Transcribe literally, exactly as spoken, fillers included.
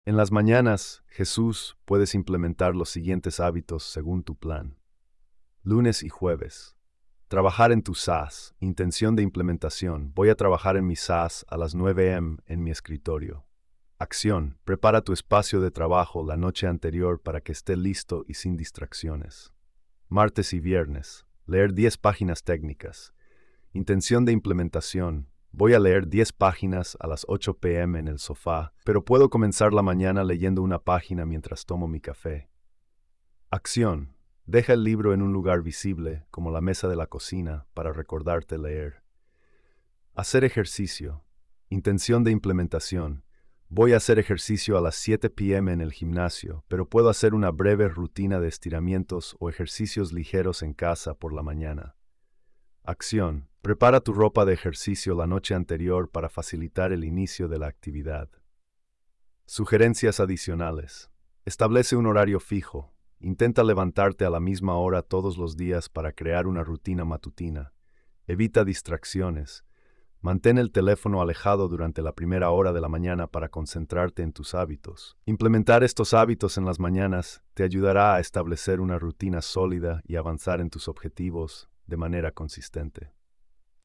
En las mañanas, Jesús, puedes implementar los siguientes hábitos según tu plan. Lunes y jueves. Trabajar en tu S A S. Intención de implementación. Voy a trabajar en mi S A S a las nueve a m en mi escritorio. Acción. Prepara tu espacio de trabajo la noche anterior para que esté listo y sin distracciones. Martes y viernes. Leer diez páginas técnicas. Intención de implementación. Voy a leer diez páginas a las ocho p m en el sofá, pero puedo comenzar la mañana leyendo una página mientras tomo mi café. Acción. Deja el libro en un lugar visible, como la mesa de la cocina, para recordarte leer. Hacer ejercicio. Intención de implementación. Voy a hacer ejercicio a las siete p m en el gimnasio, pero puedo hacer una breve rutina de estiramientos o ejercicios ligeros en casa por la mañana. Acción. Prepara tu ropa de ejercicio la noche anterior para facilitar el inicio de la actividad. Sugerencias adicionales. Establece un horario fijo. Intenta levantarte a la misma hora todos los días para crear una rutina matutina. Evita distracciones. Mantén el teléfono alejado durante la primera hora de la mañana para concentrarte en tus hábitos. Implementar estos hábitos en las mañanas te ayudará a establecer una rutina sólida y avanzar en tus objetivos de manera consistente.